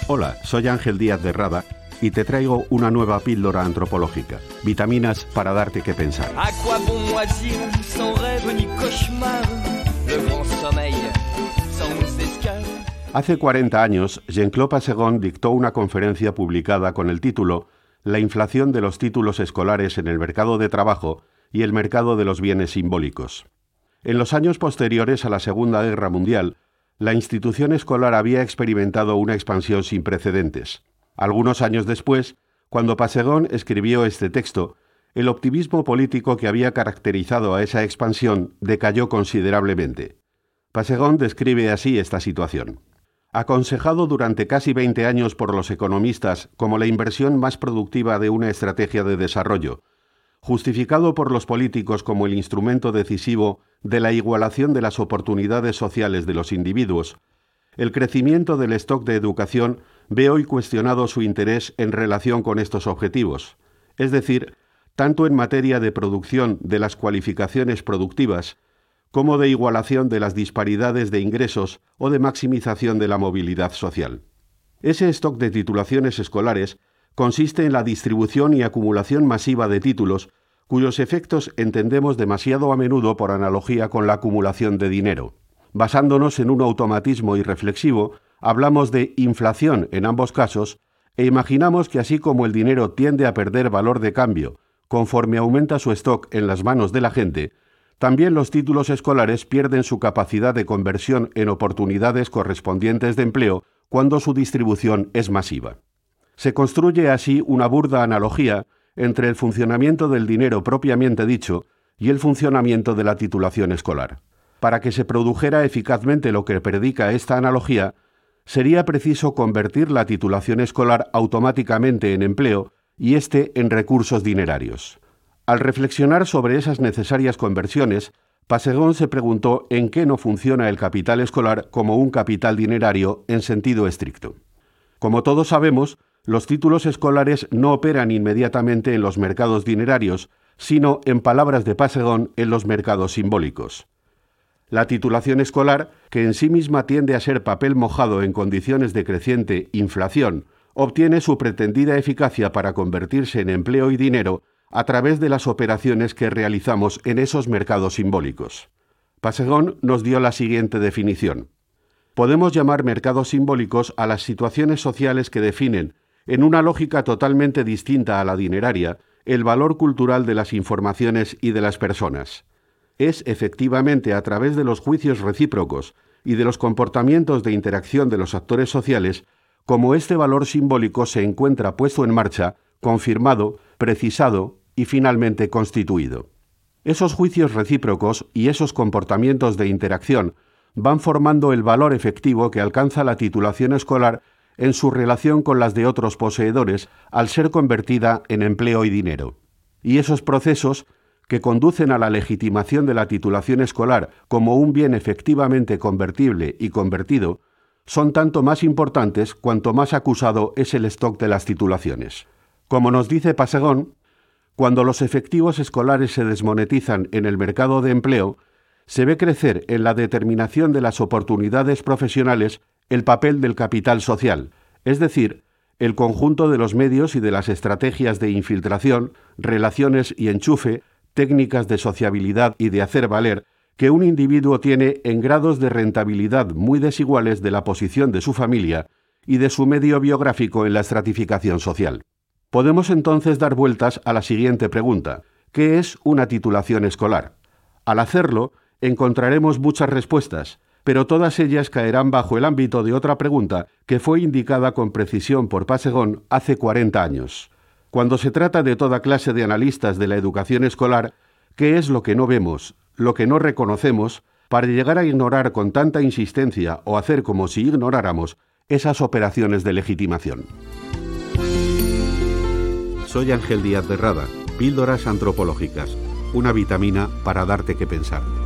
Hola, soy Ángel Díaz de Rada y te traigo una nueva píldora antropológica. Vitaminas para darte que pensar. À quoi bon moisir, sans rêve ni cauchemar, le grand sommeil, sans escale. Hace 40 años, Jean-Claude Passegón dictó una conferencia publicada con el título La inflación de los títulos escolares en el mercado de trabajo y el mercado de los bienes simbólicos. En los años posteriores a la Segunda Guerra Mundial, la institución escolar había experimentado una expansión sin precedentes. Algunos años después, cuando Passegón escribió este texto, el optimismo político que había caracterizado a esa expansión decayó considerablemente. Passegón describe así esta situación. Aconsejado durante casi 20 años por los economistas como la inversión más productiva de una estrategia de desarrollo, justificado por los políticos como el instrumento decisivo de la igualación de las oportunidades sociales de los individuos, el crecimiento del stock de educación ve hoy cuestionado su interés en relación con estos objetivos, es decir, tanto en materia de producción de las cualificaciones productivas, como de igualación de las disparidades de ingresos o de maximización de la movilidad social. Ese stock de titulaciones escolares consiste en la distribución y acumulación masiva de títulos cuyos efectos entendemos demasiado a menudo por analogía con la acumulación de dinero. Basándonos en un automatismo irreflexivo, hablamos de inflación en ambos casos e imaginamos que así como el dinero tiende a perder valor de cambio conforme aumenta su stock en las manos de la gente, también los títulos escolares pierden su capacidad de conversión en oportunidades correspondientes de empleo cuando su distribución es masiva. Se construye así una burda analogía entre el funcionamiento del dinero propiamente dicho y el funcionamiento de la titulación escolar. Para que se produjera eficazmente lo que predica esta analogía, sería preciso convertir la titulación escolar automáticamente en empleo y éste en recursos dinerarios. Al reflexionar sobre esas necesarias conversiones, Passegón se preguntó en qué no funciona el capital escolar como un capital dinerario en sentido estricto. Como todos sabemos, los títulos escolares no operan inmediatamente en los mercados dinerarios, sino, en palabras de Passegón, en los mercados simbólicos. La titulación escolar, que en sí misma tiende a ser papel mojado en condiciones de creciente inflación, obtiene su pretendida eficacia para convertirse en empleo y dinero a través de las operaciones que realizamos en esos mercados simbólicos. Passegón nos dio la siguiente definición. Podemos llamar mercados simbólicos a las situaciones sociales que definen, en una lógica totalmente distinta a la dineraria, el valor cultural de las informaciones y de las personas. Es efectivamente a través de los juicios recíprocos y de los comportamientos de interacción de los actores sociales como este valor simbólico se encuentra puesto en marcha, confirmado, precisado y finalmente constituido. Esos juicios recíprocos y esos comportamientos de interacción van formando el valor efectivo que alcanza la titulación escolar en su relación con las de otros poseedores al ser convertida en empleo y dinero. Y esos procesos, que conducen a la legitimación de la titulación escolar como un bien efectivamente convertible y convertido, son tanto más importantes cuanto más acusado es el stock de las titulaciones. Como nos dice Passegón, cuando los efectivos escolares se desmonetizan en el mercado de empleo, se ve crecer en la determinación de las oportunidades profesionales el papel del capital social, es decir, el conjunto de los medios y de las estrategias de infiltración, relaciones y enchufe, técnicas de sociabilidad y de hacer valer que un individuo tiene en grados de rentabilidad muy desiguales de la posición de su familia y de su medio biográfico en la estratificación social. Podemos entonces dar vueltas a la siguiente pregunta: ¿qué es una titulación escolar? Al hacerlo, encontraremos muchas respuestas, pero todas ellas caerán bajo el ámbito de otra pregunta que fue indicada con precisión por Passegón hace 40 años. Cuando se trata de toda clase de analistas de la educación escolar, ¿qué es lo que no vemos, lo que no reconocemos, para llegar a ignorar con tanta insistencia o hacer como si ignoráramos esas operaciones de legitimación? Soy Ángel Díaz de Rada, Píldoras Antropológicas, una vitamina para darte que pensar.